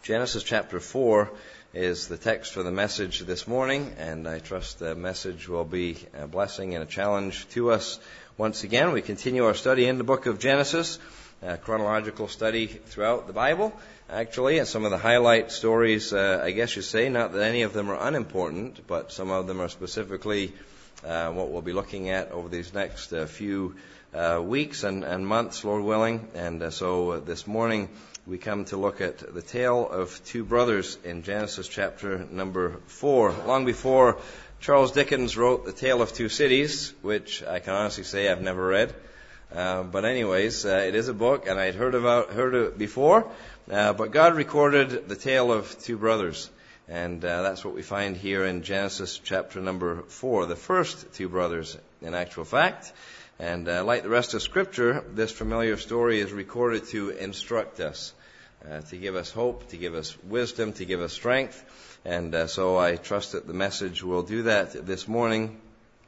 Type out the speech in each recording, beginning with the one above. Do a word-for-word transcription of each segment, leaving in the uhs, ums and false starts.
Genesis chapter four is the text for the message this morning, and I trust the message will be a blessing and a challenge to us. Once again, we continue our study in the book of Genesis, a chronological study throughout the Bible, actually, and some of the highlight stories, uh, I guess you say, not that any of them are unimportant, but some of them are specifically uh, what we'll be looking at over these next uh, few uh, weeks and, and months, Lord willing. And uh, so uh, this morning, we come to look at the tale of two brothers in Genesis chapter number four. Long before Charles Dickens wrote The Tale of Two Cities, which I can honestly say I've never read. Uh, but anyways, uh, it is a book, and I'd heard about heard of it before. Uh, but God recorded the tale of two brothers, and uh, that's what we find here in Genesis chapter number four. The first two brothers, in actual fact. And uh, like the rest of Scripture, this familiar story is recorded to instruct us. Uh, to give us hope, to give us wisdom, to give us strength. And uh, so I trust that the message will do that this morning.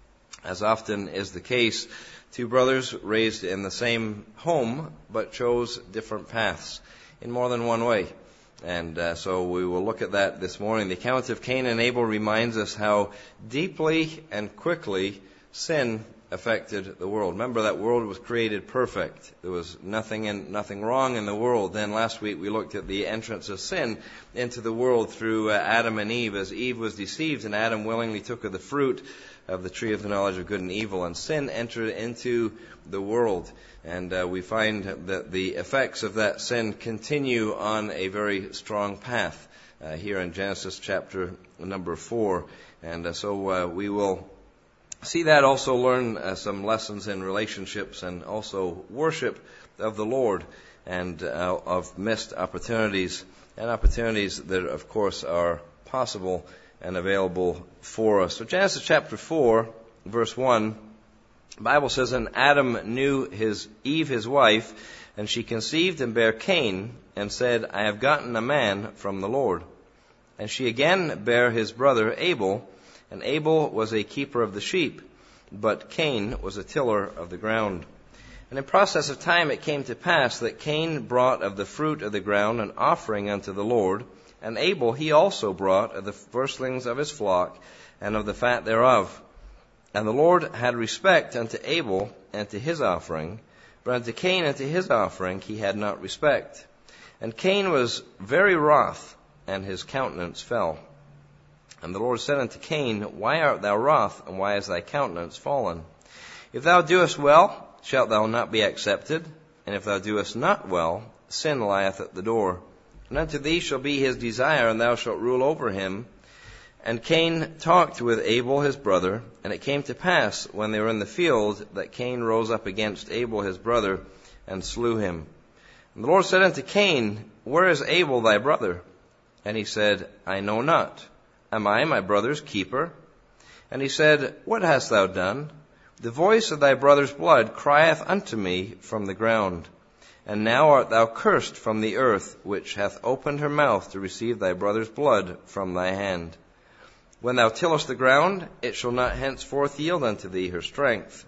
As often is the case, two brothers raised in the same home, but chose different paths in more than one way. And uh, so we will look at that this morning. The account of Cain and Abel reminds us how deeply and quickly sin affected the world. Remember, that world was created perfect. There was nothing in, nothing wrong in the world. Then last week we looked at the entrance of sin into the world through uh, Adam and Eve, as Eve was deceived and Adam willingly took of the fruit of the tree of the knowledge of good and evil, and sin entered into the world. And uh, we find that the effects of that sin continue on a very strong path uh, here in Genesis chapter number four. And uh, so uh, we will see that, also learn uh, some lessons in relationships and also worship of the Lord, and uh, of missed opportunities and opportunities that, of course, are possible and available for us. So Genesis chapter four, verse one, the Bible says, "And Adam knew his Eve his wife, and she conceived and bare Cain, and said, I have gotten a man from the Lord. And she again bare his brother Abel, and Abel was a keeper of the sheep, but Cain was a tiller of the ground. And in process of time it came to pass that Cain brought of the fruit of the ground an offering unto the Lord, and Abel he also brought of the firstlings of his flock, and of the fat thereof. And the Lord had respect unto Abel and to his offering, but unto Cain and to his offering he had not respect. And Cain was very wroth, and his countenance fell. And the Lord said unto Cain, Why art thou wroth, and why is thy countenance fallen? If thou doest well, shalt thou not be accepted, and if thou doest not well, sin lieth at the door. And unto thee shall be his desire, and thou shalt rule over him. And Cain talked with Abel his brother, and it came to pass, when they were in the field, that Cain rose up against Abel his brother, and slew him. And the Lord said unto Cain, Where is Abel thy brother? And he said, I know not. Am I my brother's keeper? And he said, What hast thou done? The voice of thy brother's blood crieth unto me from the ground. And now art thou cursed from the earth, which hath opened her mouth to receive thy brother's blood from thy hand. When thou tillest the ground, it shall not henceforth yield unto thee her strength.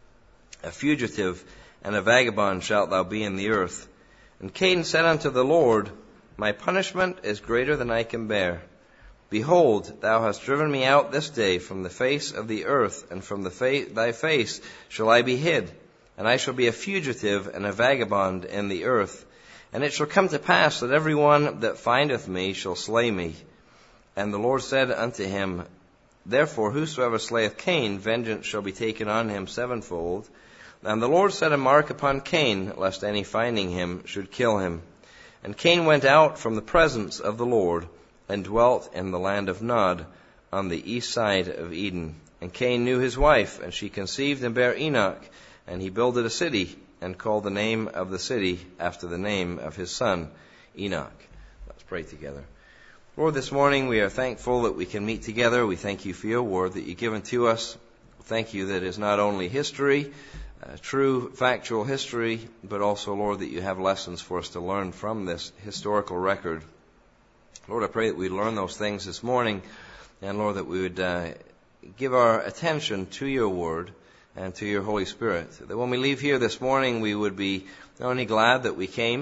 A fugitive and a vagabond shalt thou be in the earth. And Cain said unto the Lord, My punishment is greater than I can bear. Behold, thou hast driven me out this day from the face of the earth, and from the fa- thy face shall I be hid, and I shall be a fugitive and a vagabond in the earth. And it shall come to pass that every one that findeth me shall slay me. And the Lord said unto him, Therefore whosoever slayeth Cain, vengeance shall be taken on him sevenfold. And the Lord set a mark upon Cain, lest any finding him should kill him. And Cain went out from the presence of the Lord, and dwelt in the land of Nod, on the east side of Eden. And Cain knew his wife, and she conceived and bare Enoch. And he builded a city, and called the name of the city after the name of his son, Enoch. Let's pray together. Lord, this morning we are thankful that we can meet together. We thank you for your word that you've given to us. Thank you that it is not only history, uh, true factual history, but also, Lord, that you have lessons for us to learn from this historical record. Lord, I pray that we'd learn those things this morning, and Lord, that we would uh, give our attention to your word and to your Holy Spirit. That when we leave here this morning, we would be not only glad that we came,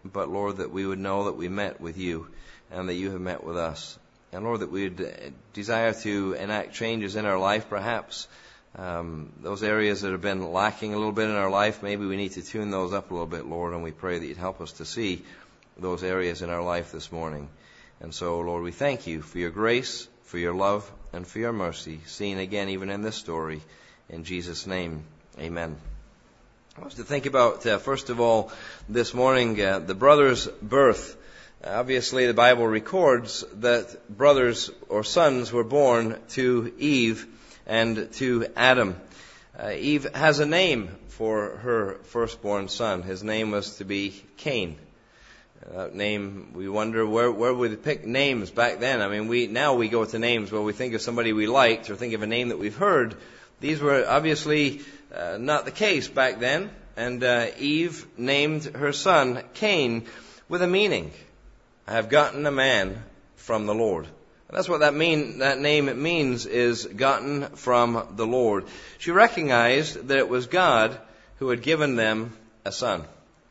but Lord, that we would know that we met with you and that you have met with us. And Lord, that we would desire to enact changes in our life, perhaps. Um, those areas that have been lacking a little bit in our life, maybe we need to tune those up a little bit, Lord, and we pray that you'd help us to see those areas in our life this morning. And so, Lord, we thank you for your grace, for your love, and for your mercy, seen again even in this story. In Jesus' name, amen. I want to think about, uh, first of all, this morning, uh, the brother's birth. Obviously, the Bible records that brothers or sons were born to Eve and to Adam. Uh, Eve has a name for her firstborn son. His name was to be Cain. Uh, that name, we wonder where where would we pick names back then. I mean, we now we go to names where we think of somebody we liked or think of a name that we've heard. These were obviously uh, not the case back then. And uh, Eve named her son Cain with a meaning. I have gotten a man from the Lord. And that's what that mean. That name it means is gotten from the Lord. She recognized that it was God who had given them a son.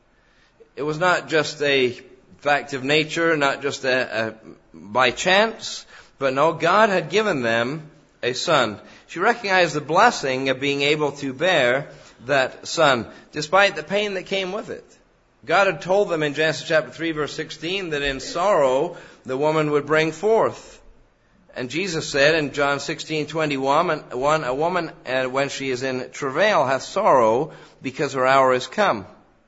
It was not just a fact of nature, not just a, a by chance, but no, God had given them a son. She recognized the blessing of being able to bear that son, despite the pain that came with it. God had told them in Genesis chapter three, verse sixteen, that in sorrow the woman would bring forth. And Jesus said in John sixteen twenty-one, a woman, uh, when she is in travail, hath sorrow, because her hour is come.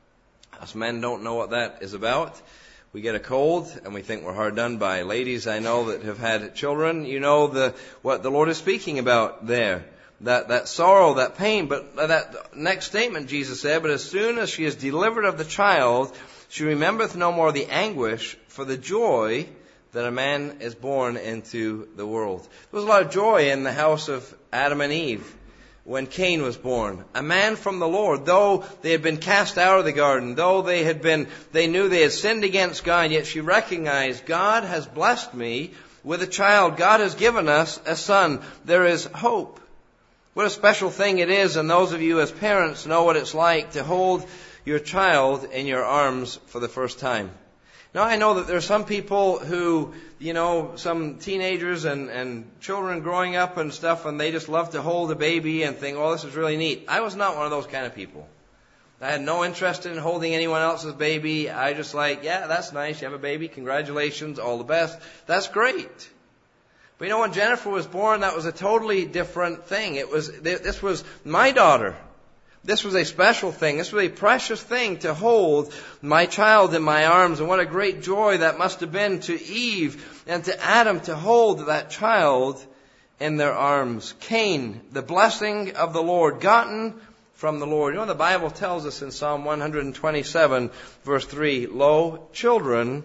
Us men don't know what that is about. We get a cold and we think we're hard done by. Ladies I know that have had children, you know the what the Lord is speaking about there. That, that sorrow, that pain. But that next statement Jesus said, but as soon as she is delivered of the child, she remembereth no more the anguish for the joy that a man is born into the world. There was a lot of joy in the house of Adam and Eve when Cain was born. A man from the Lord. Though they had been cast out of the garden, though they had been, they knew they had sinned against God, yet she recognized, God has blessed me with a child. God has given us a son. There is hope. What a special thing it is, and those of you as parents know what it's like to hold your child in your arms for the first time. Now, I know that there are some people who, you know, some teenagers and, and children growing up and stuff, and they just love to hold a baby and think, oh, this is really neat. I was not one of those kind of people. I had no interest in holding anyone else's baby. I just like, yeah, that's nice. You have a baby. Congratulations. All the best. That's great. But you know, when Jennifer was born, that was a totally different thing. It was, this was my daughter. This was a special thing. This was a precious thing to hold my child in my arms. And what a great joy that must have been to Eve and to Adam to hold that child in their arms. Cain, the blessing of the Lord, gotten from the Lord. You know, the Bible tells us in Psalm one twenty-seven, verse three, lo, children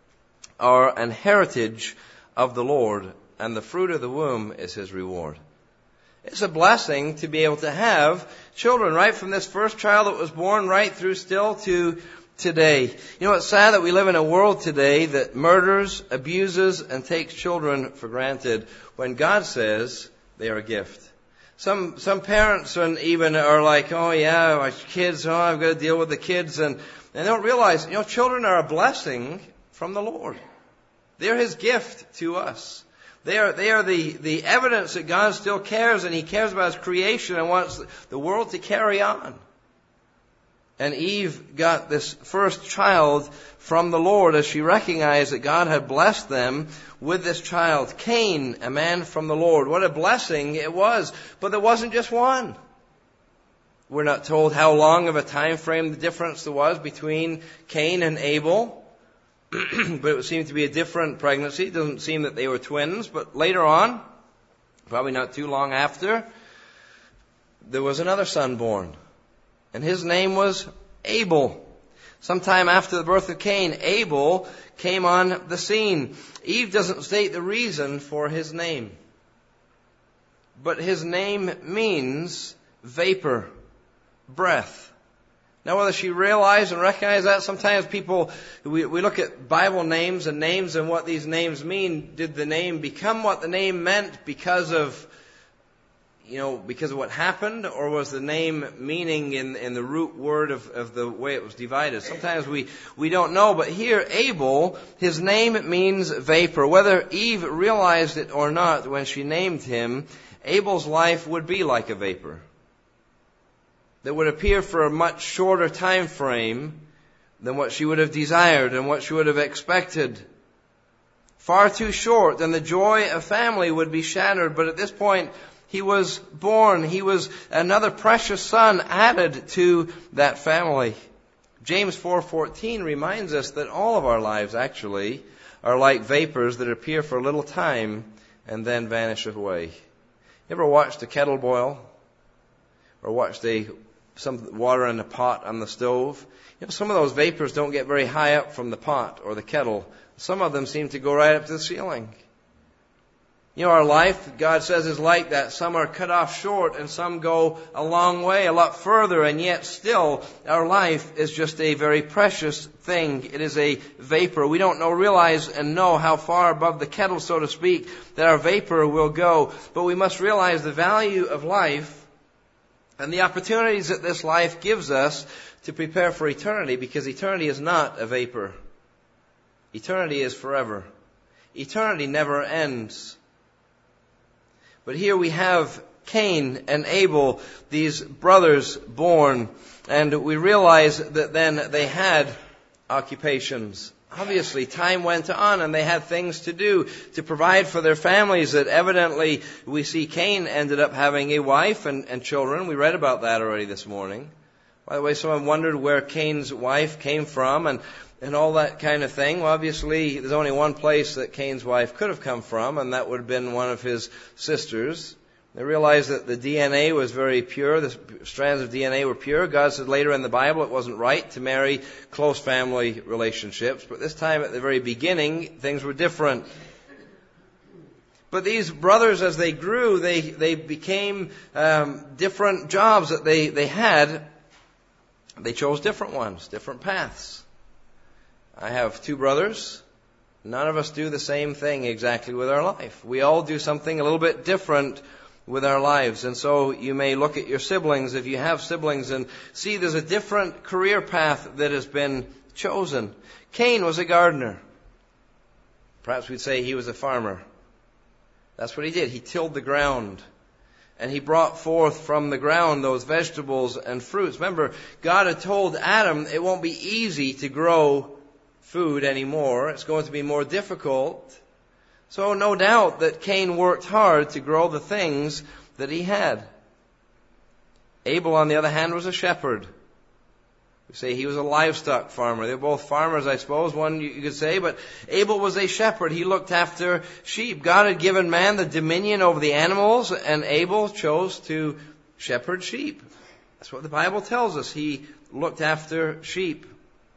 are an heritage of the Lord, and the fruit of the womb is his reward. It's a blessing to be able to have children, right from this first child that was born right through still to today. You know, it's sad that we live in a world today that murders, abuses, and takes children for granted when God says they are a gift. Some some parents and even are like, oh yeah, my kids, oh, I've got to deal with the kids. And, and they don't realize, you know, children are a blessing from the Lord. They're his gift to us. They are, they are the, the evidence that God still cares, and he cares about his creation and wants the world to carry on. And Eve got this first child from the Lord as she recognized that God had blessed them with this child. Cain, a man from the Lord. What a blessing it was. But there wasn't just one. We're not told how long of a time frame the difference there was between Cain and Abel. But it would seem to be a different pregnancy. It doesn't seem that they were twins. But later on, probably not too long after, there was another son born. And his name was Abel. Sometime after the birth of Cain, Abel came on the scene. Eve doesn't state the reason for his name. But his name means vapor, breath. Now, whether she realized and recognized that, sometimes people, we, we look at Bible names and names and what these names mean. Did the name become what the name meant because of, you know, because of what happened, or was the name meaning in, in the root word of, of the way it was divided? Sometimes we, we don't know, but here Abel, his name means vapor. Whether Eve realized it or not when she named him, Abel's life would be like a vapor that would appear for a much shorter time frame than what she would have desired and what she would have expected. Far too short, and the joy of family would be shattered. But at this point, he was born. He was another precious son added to that family. James four fourteen reminds us that all of our lives actually are like vapors that appear for a little time and then vanish away. You ever watched a kettle boil? Or watched a some water in a pot on the stove? You know, some of those vapors don't get very high up from the pot or the kettle. Some of them seem to go right up to the ceiling. You know, our life, God says, is like that. Some are cut off short and some go a long way, a lot further, and yet still our life is just a very precious thing. It is a vapor. We don't know, realize and know how far above the kettle, so to speak, that our vapor will go. But we must realize the value of life and the opportunities that this life gives us to prepare for eternity, because eternity is not a vapor. Eternity is forever. Eternity never ends. But here we have Cain and Abel, these brothers born, and we realize that then they had occupations. Obviously, time went on and they had things to do to provide for their families that evidently we see Cain ended up having a wife and, and children. We read about that already this morning. By the way, someone wondered where Cain's wife came from and, and all that kind of thing. Well, obviously, there's only one place that Cain's wife could have come from, and that would have been one of his sisters. They realized that the D N A was very pure. The strands of D N A were pure. God said later in the Bible it wasn't right to marry close family relationships. But this time at the very beginning, things were different. But these brothers, as they grew, they, they became um, different jobs that they, they had. They chose different ones, different paths. I have two brothers. None of us do the same thing exactly with our life. We all do something a little bit different with our lives. And so you may look at your siblings, if you have siblings, and see there's a different career path that has been chosen. Cain was a gardener. Perhaps we'd say he was a farmer. That's what he did. He tilled the ground. And he brought forth from the ground those vegetables and fruits. Remember, God had told Adam it won't be easy to grow food anymore. It's going to be more difficult. So no doubt that Cain worked hard to grow the things that he had. Abel, on the other hand, was a shepherd. We say he was a livestock farmer. They were both farmers, I suppose, one you could say, but Abel was a shepherd. He looked after sheep. God had given man the dominion over the animals, and Abel chose to shepherd sheep. That's what the Bible tells us. He looked after sheep.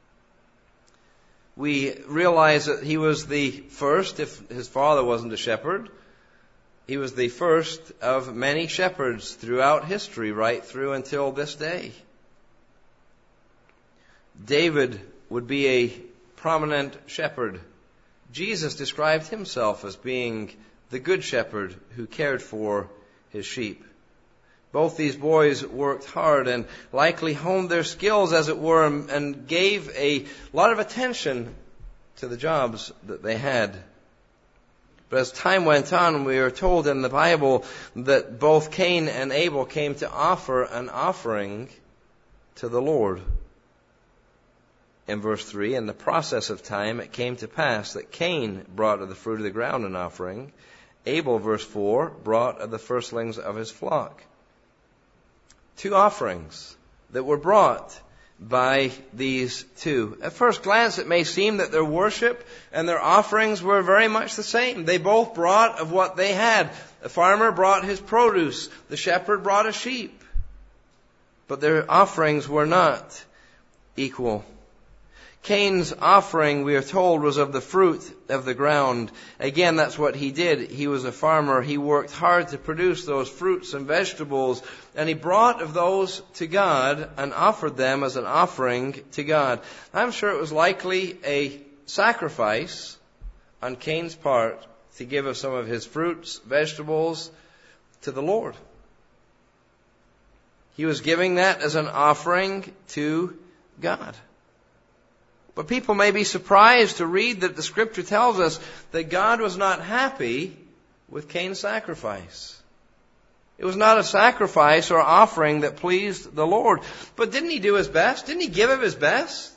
We realize that he was the first, if his father wasn't a shepherd, he was the first of many shepherds throughout history, right through until this day. David would be a prominent shepherd. Jesus described himself as being the good shepherd who cared for his sheep. Both these boys worked hard and likely honed their skills, as it were, and gave a lot of attention to the jobs that they had. But as time went on, we are told in the Bible that both Cain and Abel came to offer an offering to the Lord. In verse three, in the process of time, it came to pass that Cain brought of the fruit of the ground an offering. Abel, verse four, brought of the firstlings of his flock. Two offerings that were brought by these two. At first glance, it may seem that their worship and their offerings were very much the same. They both brought of what they had. The farmer brought his produce. The shepherd brought a sheep. But their offerings were not equal. Cain's offering, we are told, was of the fruit of the ground. Again, that's what he did. He was a farmer. He worked hard to produce those fruits and vegetables, and he brought of those to God and offered them as an offering to God. I'm sure it was likely a sacrifice on Cain's part to give of some of his fruits, vegetables to the Lord. He was giving that as an offering to God. But people may be surprised to read that the Scripture tells us that God was not happy with Cain's sacrifice. It was not a sacrifice or offering that pleased the Lord. But didn't he do his best? Didn't he give of his best?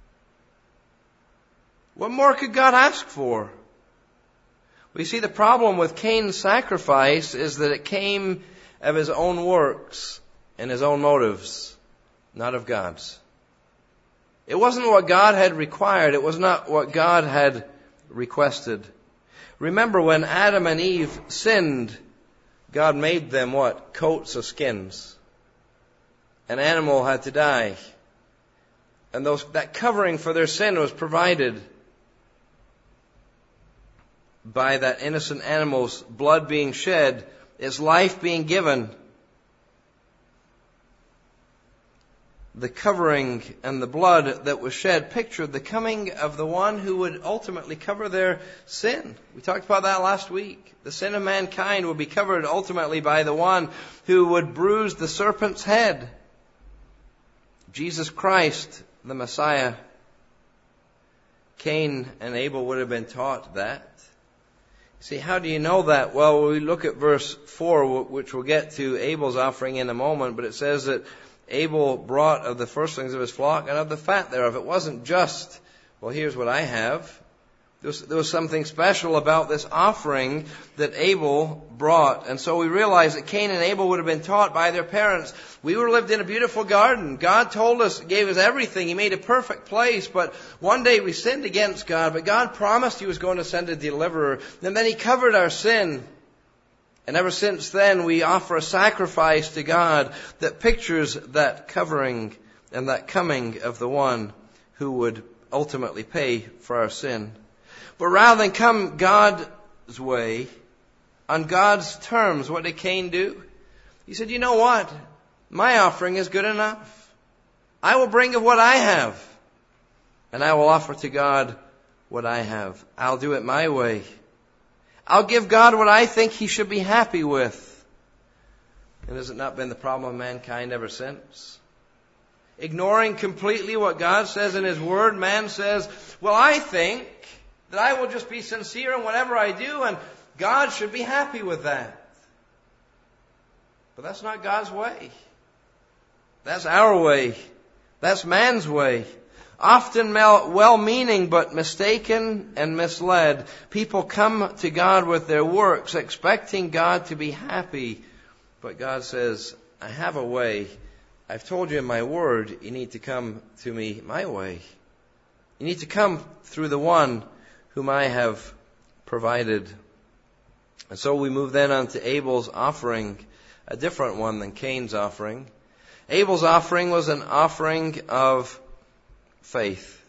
What more could God ask for? We see the problem with Cain's sacrifice is that it came of his own works and his own motives, not of God's. It wasn't what God had required. It was not what God had requested. Remember when Adam and Eve sinned, God made them what? Coats of skins. An animal had to die. And those, that covering for their sin was provided by that innocent animal's blood being shed, its life being given. The covering and the blood that was shed pictured the coming of the one who would ultimately cover their sin. We talked about that last week. The sin of mankind would be covered ultimately by the one who would bruise the serpent's head. Jesus Christ, the Messiah. Cain and Abel would have been taught that. See, how do you know that? Well, we look at verse four, which we'll get to Abel's offering in a moment, but it says that Abel brought of the firstlings of his flock and of the fat thereof. It wasn't just, well, here's what I have. There was, there was something special about this offering that Abel brought. And so we realize that Cain and Abel would have been taught by their parents. We were lived in a beautiful garden. God told us, gave us everything. He made a perfect place. But one day we sinned against God. But God promised He was going to send a deliverer. And then He covered our sin. And ever since then, we offer a sacrifice to God that pictures that covering and that coming of the one who would ultimately pay for our sin. But rather than come God's way, on God's terms, what did Cain do? He said, you know what? My offering is good enough. I will bring of what I have, and I will offer to God what I have. I'll do it my way. I'll give God what I think He should be happy with. And has it not been the problem of mankind ever since? Ignoring completely what God says in His Word, man says, well, I think that I will just be sincere in whatever I do, and God should be happy with that. But that's not God's way. That's our way. That's man's way. Often well-meaning but mistaken and misled. People come to God with their works, expecting God to be happy. But God says, I have a way. I've told you in my word, you need to come to me my way. You need to come through the one whom I have provided. And so we move then on to Abel's offering, a different one than Cain's offering. Abel's offering was an offering of faith.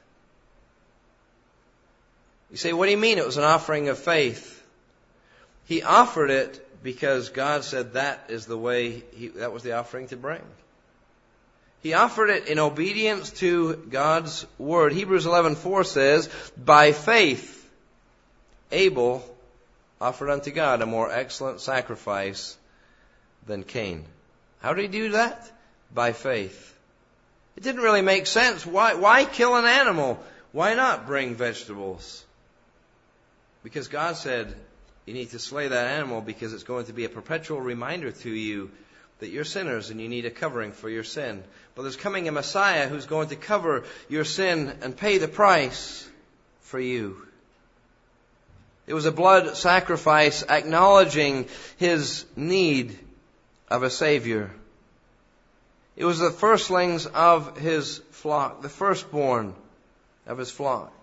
You say, what do you mean it was an offering of faith? He offered it because God said that is the way, he, that was the offering to bring. He offered it in obedience to God's word. Hebrews eleven four says, by faith, Abel offered unto God a more excellent sacrifice than Cain. How did he do that? By faith. It didn't really make sense. Why, why kill an animal? Why not bring vegetables? Because God said, you need to slay that animal because it's going to be a perpetual reminder to you that you're sinners and you need a covering for your sin. But there's coming a Messiah who's going to cover your sin and pay the price for you. It was a blood sacrifice acknowledging His need of a Savior. It was the firstlings of His flock, the firstborn of His flock.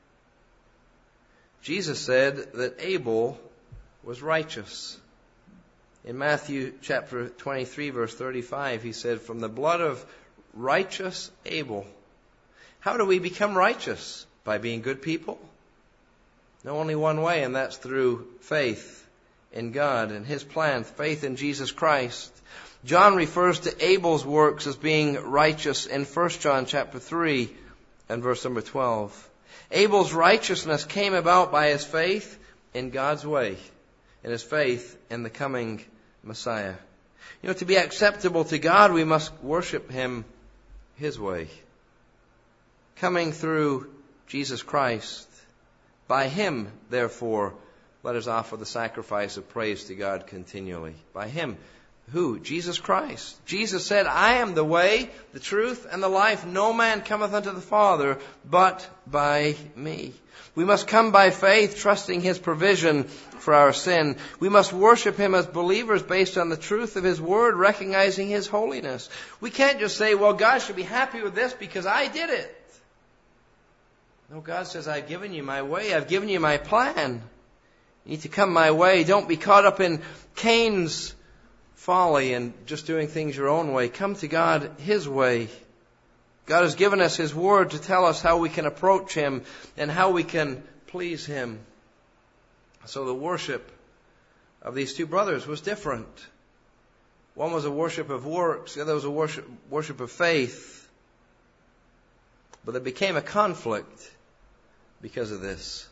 Jesus said that Abel was righteous. In Matthew chapter twenty-three, verse thirty-five, He said, from the blood of righteous Abel. How do we become righteous? By being good people? No, only one way, and that's through faith in God and His plan, faith in Jesus Christ. John refers to Abel's works as being righteous in First John chapter three and verse number twelve. Abel's righteousness came about by his faith in God's way, and his faith in the coming Messiah. You know, to be acceptable to God, we must worship Him His way, coming through Jesus Christ. By Him, therefore, let us offer the sacrifice of praise to God continually. By Him. Who? Jesus Christ. Jesus said, I am the way, the truth, and the life. No man cometh unto the Father but by me. We must come by faith, trusting His provision for our sin. We must worship Him as believers based on the truth of His Word, recognizing His holiness. We can't just say, well, God should be happy with this because I did it. No, God says, I've given you my way. I've given you my plan. You need to come my way. Don't be caught up in Cain's folly and just doing things your own way. Come to God His way. God has given us His Word to tell us how we can approach Him and how we can please Him. So the worship of these two brothers was different. One was a worship of works, the other was a worship, worship of faith. But there became a conflict because of this.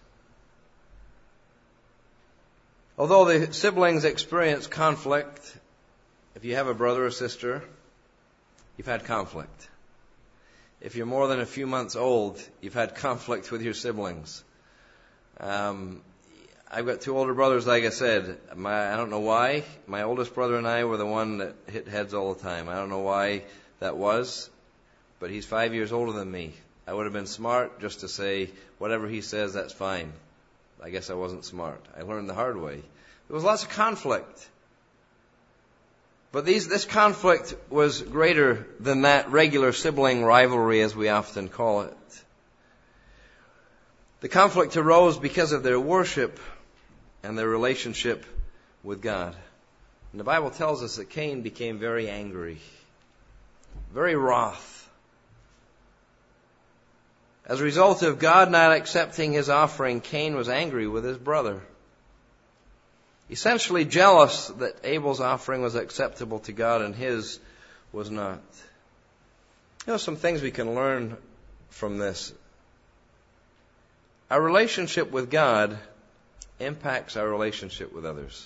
Although the siblings experienced conflict, if you have a brother or sister, you've had conflict. If you're more than a few months old, you've had conflict with your siblings. Um, I've got two older brothers, like I said. My, I don't know why. My oldest brother and I were the one that hit heads all the time. I don't know why that was, but he's five years older than me. I would have been smart just to say, whatever he says, that's fine. I guess I wasn't smart. I learned the hard way. There was lots of conflict. But these, this conflict was greater than that regular sibling rivalry, as we often call it. The conflict arose because of their worship and their relationship with God. And the Bible tells us that Cain became very angry, very wroth. As a result of God not accepting his offering, Cain was angry with his brother, essentially jealous that Abel's offering was acceptable to God and his was not. You know, some things we can learn from this. Our relationship with God impacts our relationship with others.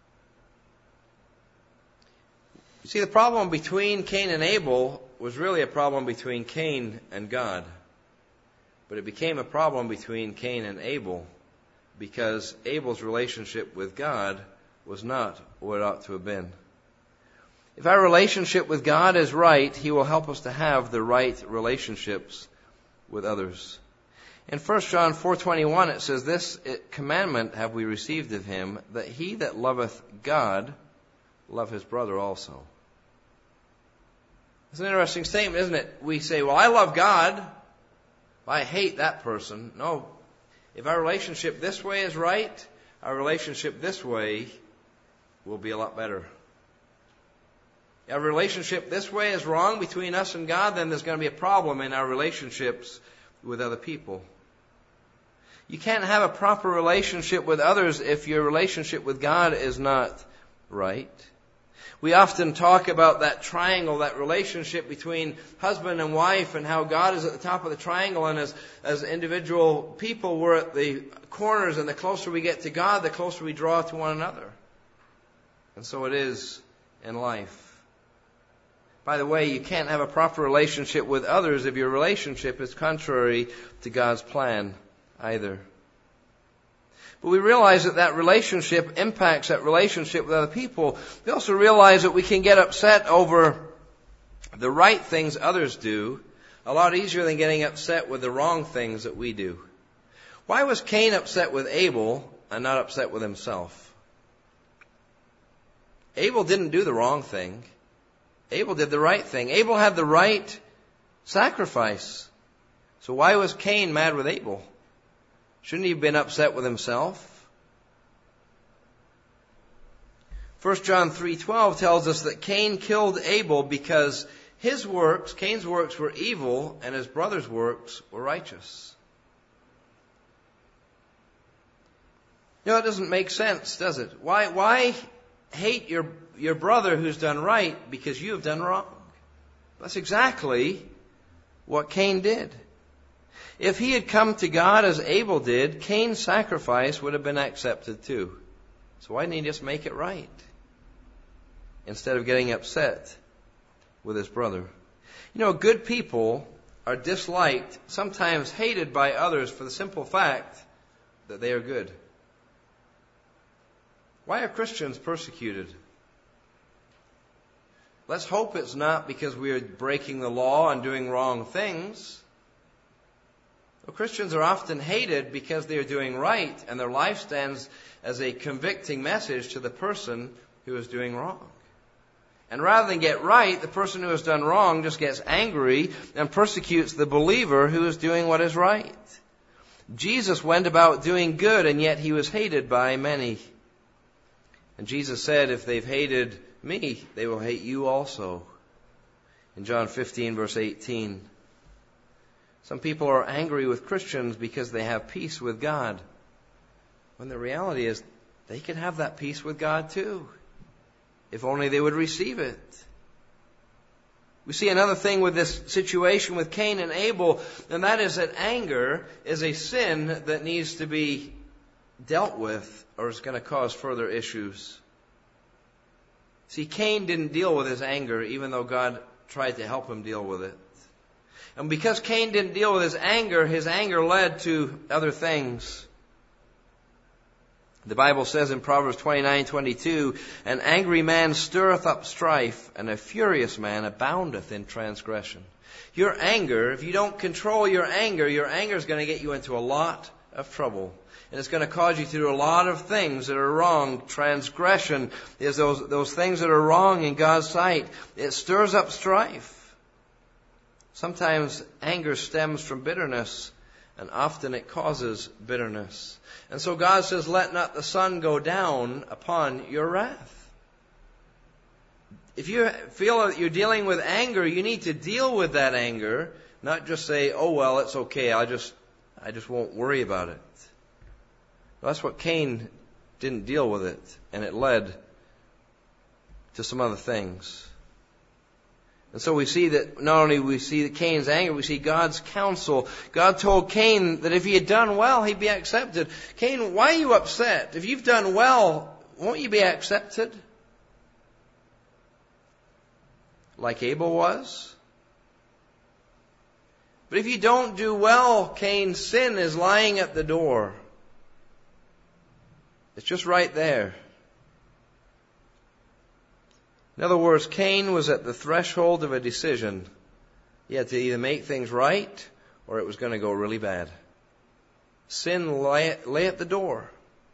You see, the problem between Cain and Abel was really a problem between Cain and God. But it became a problem between Cain and Abel because Abel's relationship with God was not what it ought to have been. If our relationship with God is right, he will help us to have the right relationships with others. In First John four twenty-one it says, "This commandment have we received of him, that he that loveth God love his brother also." It's an interesting statement, isn't it? We say, well, I love God, I hate that person. No. If our relationship this way is right, our relationship this way will be a lot better. If our relationship this way is wrong between us and God, then there's going to be a problem in our relationships with other people. You can't have a proper relationship with others if your relationship with God is not right. We often talk about that triangle, that relationship between husband and wife, and how God is at the top of the triangle, and as, as individual people, we're at the corners, and the closer we get to God, the closer we draw to one another. And so it is in life. By the way, you can't have a proper relationship with others if your relationship is contrary to God's plan either. But we realize that that relationship impacts that relationship with other people. We also realize that we can get upset over the right things others do a lot easier than getting upset with the wrong things that we do. Why was Cain upset with Abel and not upset with himself? Abel didn't do the wrong thing. Abel did the right thing. Abel had the right sacrifice. So why was Cain mad with Abel? Shouldn't he have been upset with himself? First John three twelve tells us that Cain killed Abel because his works, Cain's works, were evil and his brother's works were righteous. You know, it doesn't make sense, does it? Why, why hate your, your brother who's done right because you have done wrong? That's exactly what Cain did. If he had come to God as Abel did, Cain's sacrifice would have been accepted too. So why didn't he just make it right? instead of getting upset with his brother. You know, good people are disliked, sometimes hated by others for the simple fact that they are good. Why are Christians persecuted? Let's hope it's not because we are breaking the law and doing wrong things. Well, Christians are often hated because they are doing right, and their life stands as a convicting message to the person who is doing wrong. And rather than get right, the person who has done wrong just gets angry and persecutes the believer who is doing what is right. Jesus went about doing good, and yet he was hated by many. And Jesus said, if they've hated me, they will hate you also. In John fifteen, verse eighteen. Some people are angry with Christians because they have peace with God, when the reality is they can have that peace with God too, if only they would receive it. We see another thing with this situation with Cain and Abel, and that is that anger is a sin that needs to be dealt with, or is going to cause further issues. See, Cain didn't deal with his anger, even though God tried to help him deal with it. And because Cain didn't deal with his anger, his anger led to other things. The Bible says in Proverbs twenty-nine twenty-two, an angry man stirreth up strife, and a furious man aboundeth in transgression. Your anger, if you don't control your anger, your anger is going to get you into a lot of trouble. And it's going to cause you to do a lot of things that are wrong. Transgression is those, those things that are wrong in God's sight. It stirs up strife. Sometimes anger stems from bitterness, and often it causes bitterness. And so God says, let not the sun go down upon your wrath. If you feel that you're dealing with anger, you need to deal with that anger, not just say, oh, well, it's okay, I just, I just won't worry about it. That's what Cain didn't deal with it, and it led to some other things. And so we see that not only we see Cain's anger, we see God's counsel. God told Cain that if he had done well, he'd be accepted. Cain, why are you upset? If you've done well, won't you be accepted? Like Abel was? But if you don't do well, Cain, sin is lying at the door. It's just right there. In other words, Cain was at the threshold of a decision. He had to either make things right, or it was going to go really bad. Sin lay, lay at the door.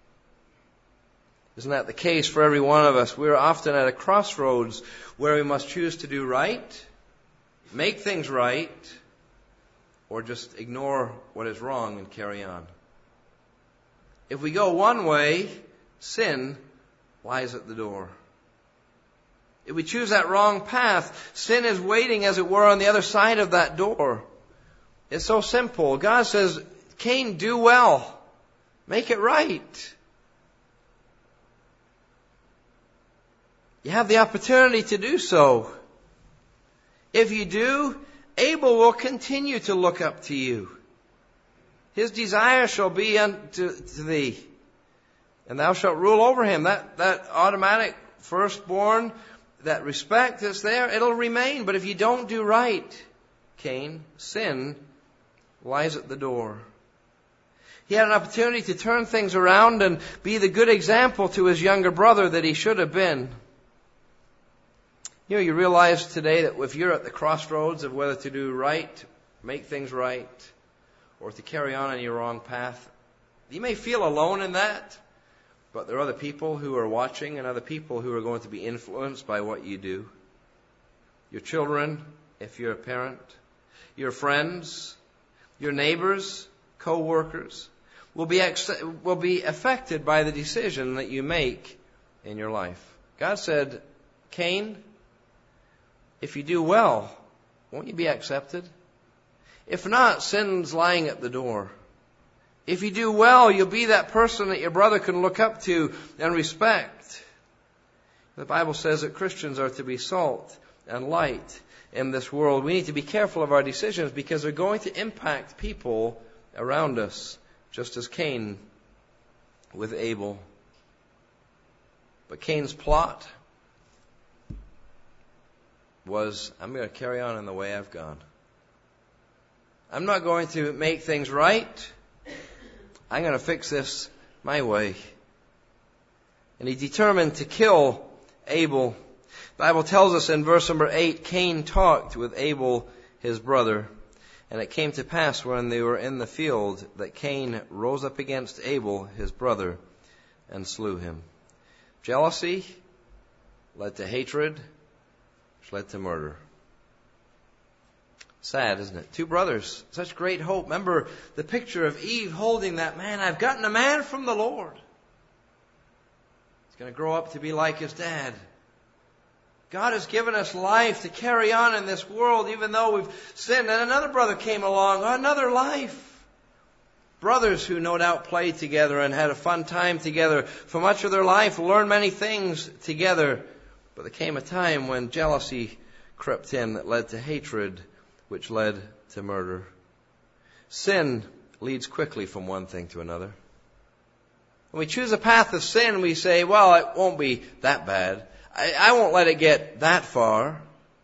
Isn't that the case for every one of us? We're often at a crossroads where we must choose to do right, make things right, or just ignore what is wrong and carry on. If we go one way, sin lies at the door. If we choose that wrong path, sin is waiting, as it were, on the other side of that door. It's so simple. God says, Cain, do well. Make it right. You have the opportunity to do so. If you do, Abel will continue to look up to you. His desire shall be unto to thee, and thou shalt rule over him. That, that automatic firstborn, that respect that's there, it'll remain. But if you don't do right, Cain, sin lies at the door. He had an opportunity to turn things around and be the good example to his younger brother that he should have been. You know, you realize today that if you're at the crossroads of whether to do right, make things right, or to carry on on your wrong path, you may feel alone in that, but there are other people who are watching and other people who are going to be influenced by what you do. Your children, if you're a parent, your friends, your neighbors, co-workers, will be ex- will be affected by the decision that you make in your life. God said, Cain, if you do well, won't you be accepted? If not, sin's lying at the door. If you do well, you'll be that person that your brother can look up to and respect. The Bible says that Christians are to be salt and light in this world. We need to be careful of our decisions because they're going to impact people around us, just as Cain with Abel. But Cain's plot was, I'm going to carry on in the way I've gone. I'm not going to make things right. I'm going to fix this my way. And he determined to kill Abel. The Bible tells us in verse number eight, Cain talked with Abel, his brother. And it came to pass when they were in the field that Cain rose up against Abel, his brother, and slew him. Jealousy led to hatred, which led to murder. Sad, isn't it? Two brothers, such great hope. Remember the picture of Eve holding that man. I've gotten a man from the Lord. He's going to grow up to be like his dad. God has given us life to carry on in this world, even though we've sinned. And another brother came along, another life. Brothers who no doubt played together and had a fun time together for much of their life, learned many things together. But there came a time when jealousy crept in that led to hatred, which led to murder. Sin leads quickly from one thing to another. When we choose a path of sin, we say, well, it won't be that bad. I, I won't let it get that far.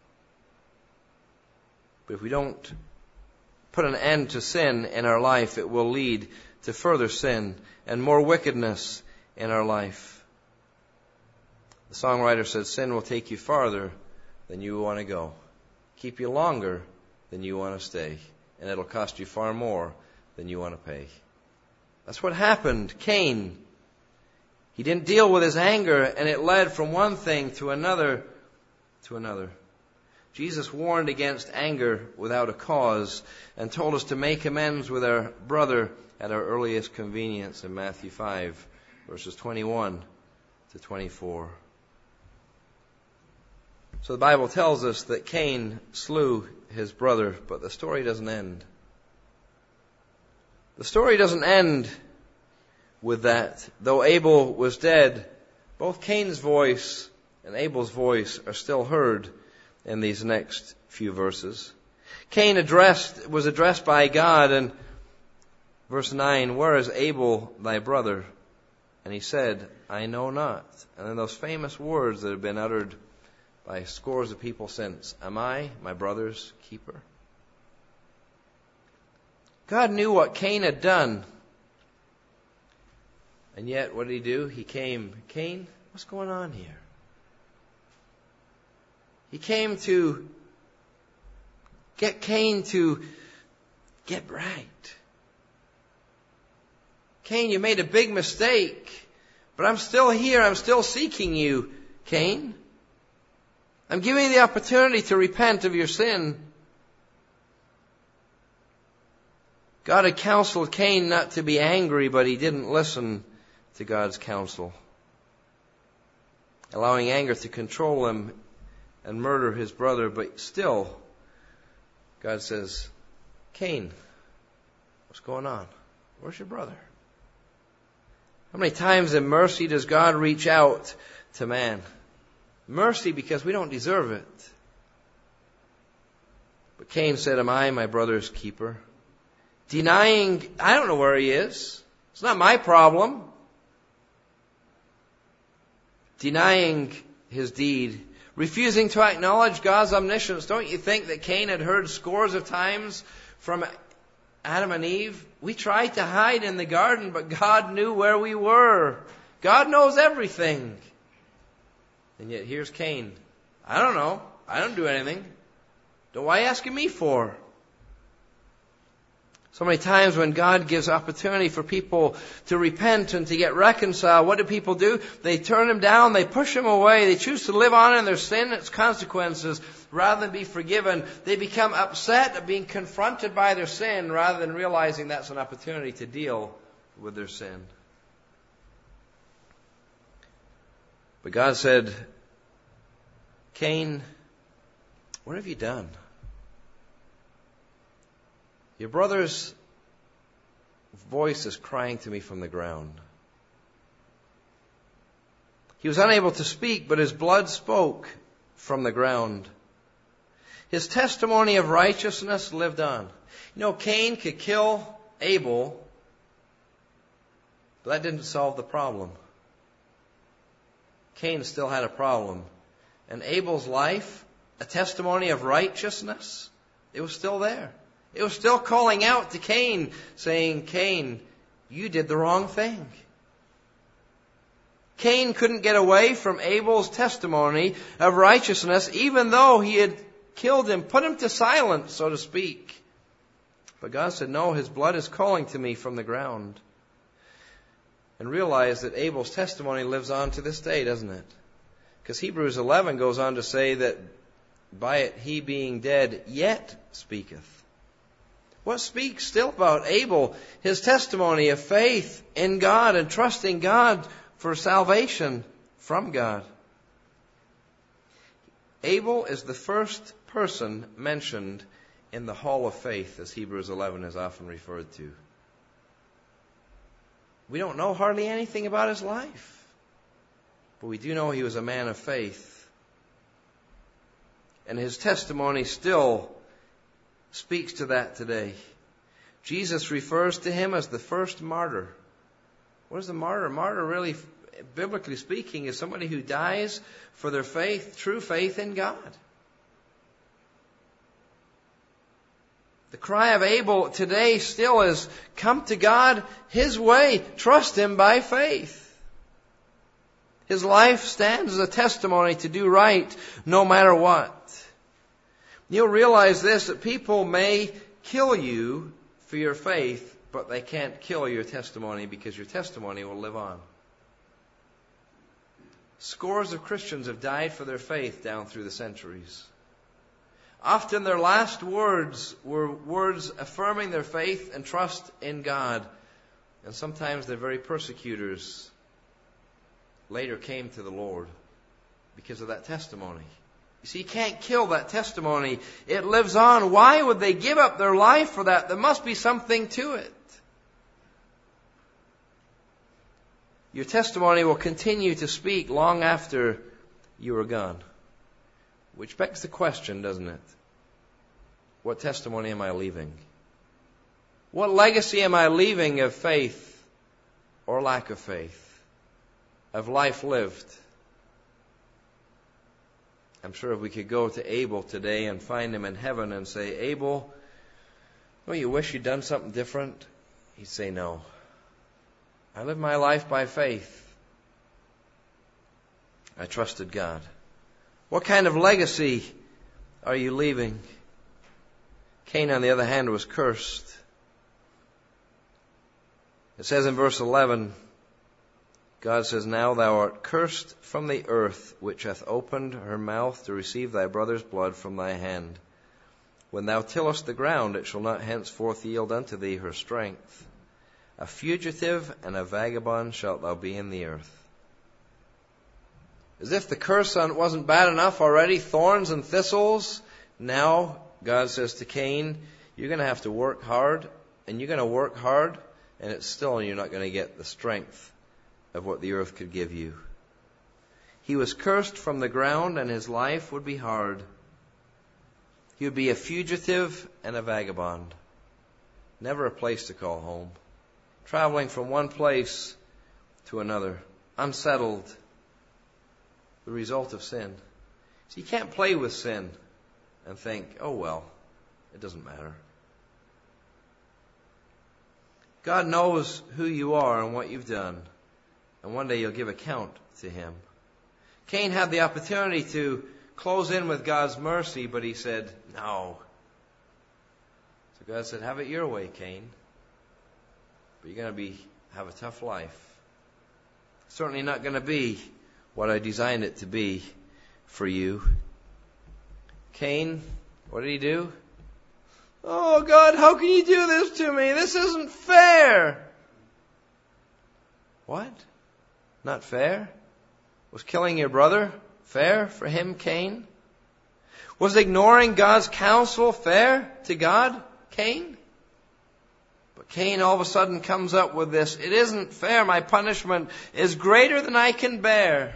But if we don't put an end to sin in our life, it will lead to further sin and more wickedness in our life. The songwriter said, sin will take you farther than you want to go, keep you longer than you want to stay, and it'll cost you far more than you want to pay. That's what happened. Cain, he didn't deal with his anger, and it led from one thing to another to another. Jesus warned against anger without a cause and told us to make amends with our brother at our earliest convenience in Matthew five, verses twenty-one to twenty-four. So the Bible tells us that Cain slew his brother, but the story doesn't end. The story doesn't end with that. Though Abel was dead, both Cain's voice and Abel's voice are still heard in these next few verses. Cain addressed was addressed by God in verse nine, where is Abel thy brother? And he said, I know not. And then those famous words that have been uttered by scores of people since. Am I my brother's keeper? God knew what Cain had done. And yet, what did he do? He came, Cain, what's going on here? He came to get Cain to get right. Cain, you made a big mistake, but I'm still here. I'm still seeking you, Cain. I'm giving you the opportunity to repent of your sin. God had counseled Cain not to be angry, but he didn't listen to God's counsel, allowing anger to control him and murder his brother. But still, God says, Cain, what's going on? Where's your brother? How many times in mercy does God reach out to man? Mercy because we don't deserve it. But Cain said, am I my brother's keeper? Denying, I don't know where he is. It's not my problem. Denying his deed. Refusing to acknowledge God's omniscience. Don't you think that Cain had heard scores of times from Adam and Eve? We tried to hide in the garden, but God knew where we were. God knows everything. And yet here's Cain. I don't know. I don't do anything. Don't why are you asking me for? So many times when God gives opportunity for people to repent and to get reconciled, what do people do? They turn him down, they push him away, they choose to live on in their sin and its consequences rather than be forgiven. They become upset at being confronted by their sin rather than realizing that's an opportunity to deal with their sin. But God said, Cain, what have you done? Your brother's voice is crying to me from the ground. He was unable to speak, but his blood spoke from the ground. His testimony of righteousness lived on. You know, Cain could kill Abel, but that didn't solve the problem. Cain still had a problem. And Abel's life a testimony of righteousness, it was still there. It was still calling out to Cain, saying, Cain, you did the wrong thing. Cain couldn't get away from Abel's testimony of righteousness, even though he had killed him, put him to silence, so to speak. But God said, no, his blood is calling to me from the ground. And realize that Abel's testimony lives on to this day, doesn't it? Because Hebrews eleven goes on to say that by it he being dead yet speaketh. What speaks still about Abel? His testimony of faith in God and trusting God for salvation from God. Abel is the first person mentioned in the Hall of Faith, as Hebrews eleven is often referred to. We don't know hardly anything about his life, but we do know he was a man of faith. And his testimony still speaks to that today. Jesus refers to him as the first martyr. What is a martyr? A martyr, really, biblically speaking, is somebody who dies for their faith, true faith in God. The cry of Abel today still is, come to God His way. Trust Him by faith. His life stands as a testimony to do right no matter what. You'll realize this, that people may kill you for your faith, but they can't kill your testimony because your testimony will live on. Scores of Christians have died for their faith down through the centuries. Often their last words were words affirming their faith and trust in God. And sometimes their very persecutors later came to the Lord because of that testimony. You see, you can't kill that testimony. It lives on. Why would they give up their life for that? There must be something to it. Your testimony will continue to speak long after you are gone. Which begs the question, doesn't it? What testimony am I leaving? What legacy am I leaving of faith or lack of faith? Of life lived? I'm sure if we could go to Abel today and find him in heaven and say, Abel, oh, you wish you'd done something different? He'd say, no. I lived my life by faith. I trusted God. What kind of legacy are you leaving? Cain, on the other hand, was cursed. It says in verse eleven, God says, now thou art cursed from the earth, which hath opened her mouth to receive thy brother's blood from thy hand. When thou tillest the ground, it shall not henceforth yield unto thee her strength. A fugitive and a vagabond shalt thou be in the earth. As if the curse on wasn't bad enough already, thorns and thistles. Now, God says to Cain, you're going to have to work hard, and you're going to work hard, and it's still you're not going to get the strength of what the earth could give you. He was cursed from the ground, and his life would be hard. He would be a fugitive and a vagabond. Never a place to call home. Traveling from one place to another. Unsettled. The result of sin. So you can't play with sin and think, oh well, it doesn't matter. God knows who you are and what you've done. And one day you'll give account to Him. Cain had the opportunity to close in with God's mercy, but he said, no. So God said, have it your way, Cain. But you're going to be have a tough life. Certainly not going to be what I designed it to be for you. Cain, what did he do? Oh God, how can you do this to me? This isn't fair. What? Not fair? Was killing your brother fair for him, Cain? Was ignoring God's counsel fair to God, Cain? But Cain all of a sudden comes up with this, it isn't fair, my punishment is greater than I can bear.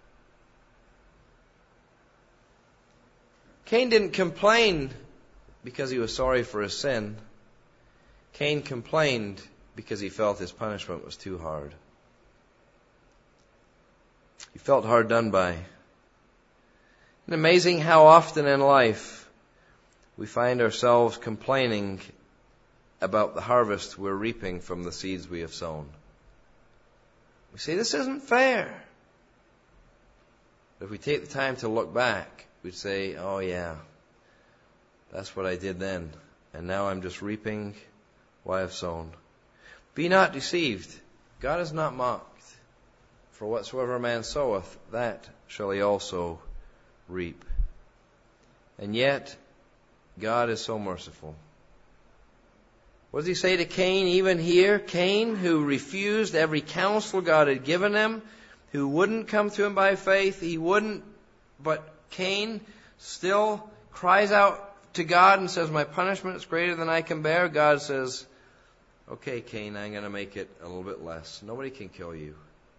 Cain didn't complain because he was sorry for his sin. Cain complained because he felt his punishment was too hard. He felt hard done by. Isn't it amazing how often in life we find ourselves complaining about the harvest we're reaping from the seeds we have sown? We say, this isn't fair. But if we take the time to look back, we'd say, oh yeah, that's what I did then. And now I'm just reaping what I have sown. Be not deceived. God is not mocked. For whatsoever a man soweth, that shall he also reap. And yet, God is so merciful. What does he say to Cain even here? Cain, who refused every counsel God had given him, who wouldn't come to him by faith, he wouldn't, but Cain still cries out to God and says, my punishment is greater than I can bear. God says, okay, Cain, I'm going to make it a little bit less. Nobody can kill you.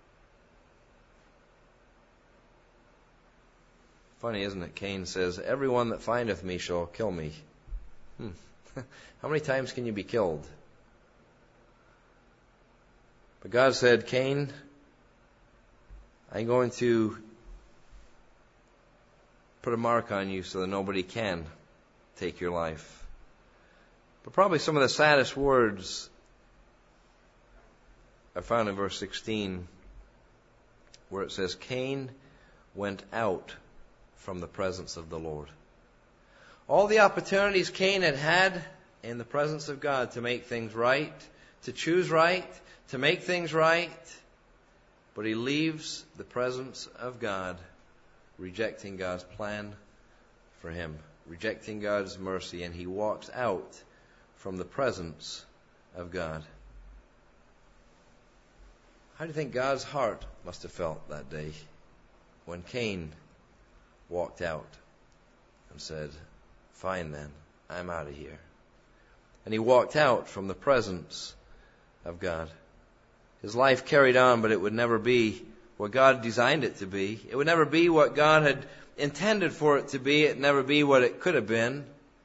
Funny, isn't it? Cain says, everyone that findeth me shall kill me. Hmm. How many times can you be killed? But God said, Cain, I'm going to put a mark on you so that nobody can take your life. But probably some of the saddest words are found in verse sixteen, where it says, Cain went out from the presence of the Lord. All the opportunities Cain had had in the presence of God to make things right, to choose right, to make things right, but he leaves the presence of God, rejecting God's plan for him, rejecting God's mercy, and he walks out from the presence of God. How do you think God's heart must have felt that day when Cain walked out and said, fine then, I'm out of here. And he walked out from the presence of God. His life carried on, but it would never be what God designed it to be. It would never be what God had intended for it to be. It would never be what it could have been.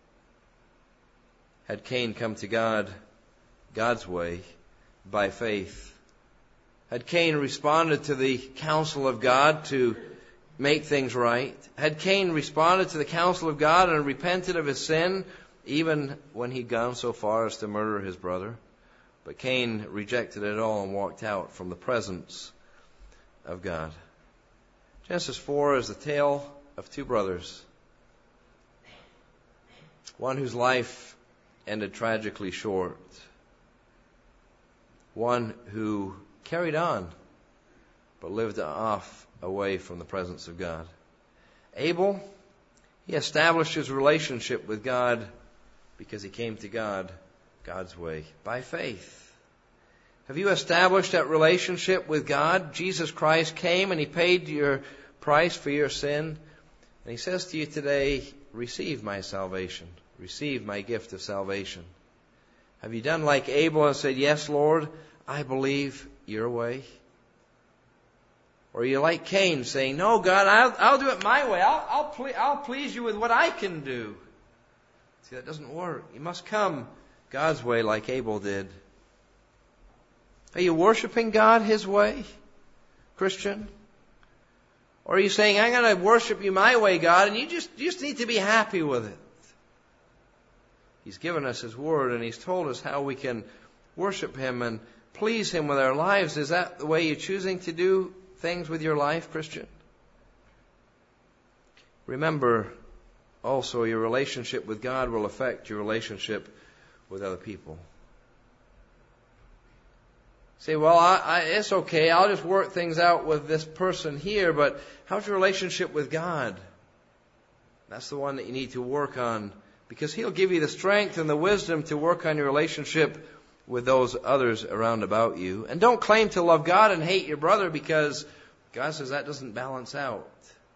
Had Cain come to God God's way by faith. Had Cain responded to the counsel of God to make things right. Had Cain responded to the counsel of God and repented of his sin, even when he'd gone so far as to murder his brother. But Cain rejected it all and walked out from the presence of God. Genesis four is the tale of two brothers. One whose life ended tragically short. One who carried on, but lived off away from the presence of God. Abel, he established his relationship with God because he came to God God's way, by faith. Have you established that relationship with God? Jesus Christ came and he paid your price for your sin. And he says to you today, receive my salvation. Receive my gift of salvation. Have you done like Abel and said, yes, Lord, I believe your way? Or are you like Cain saying, no, God, I'll, I'll do it my way. I'll, I'll, ple- I'll please you with what I can do. See, that doesn't work. You must come God's way like Abel did. Are you worshiping God His way, Christian? Or are you saying, I'm going to worship you my way, God, and you just, you just need to be happy with it? He's given us His Word, and He's told us how we can worship Him and please Him with our lives. Is that the way you're choosing to do things with your life, Christian? Remember, also, your relationship with God will affect your relationship with other people. Say, well, I, I, it's okay. I'll just work things out with this person here, but how's your relationship with God? That's the one that you need to work on, because He'll give you the strength and the wisdom to work on your relationship with those others around about you. And don't claim to love God and hate your brother, because God says that doesn't balance out.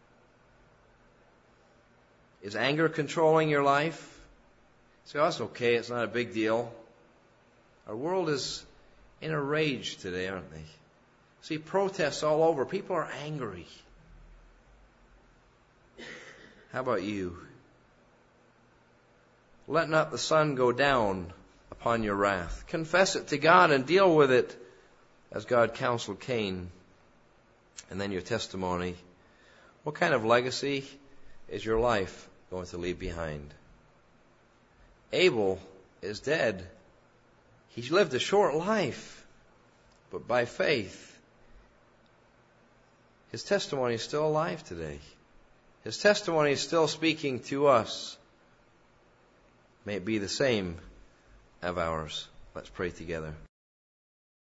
Is anger controlling your life? Say, oh, that's okay. It's not a big deal. Our world is in a rage today, aren't they? See protests all over. People are angry. How about you? Let not the sun go down upon your wrath. Confess it to God and deal with it as God counseled Cain. And then your testimony. What kind of legacy is your life going to leave behind? Abel is dead. He's lived a short life, but by faith, his testimony is still alive today. His testimony is still speaking to us. May it be the same of ours. Let's pray together.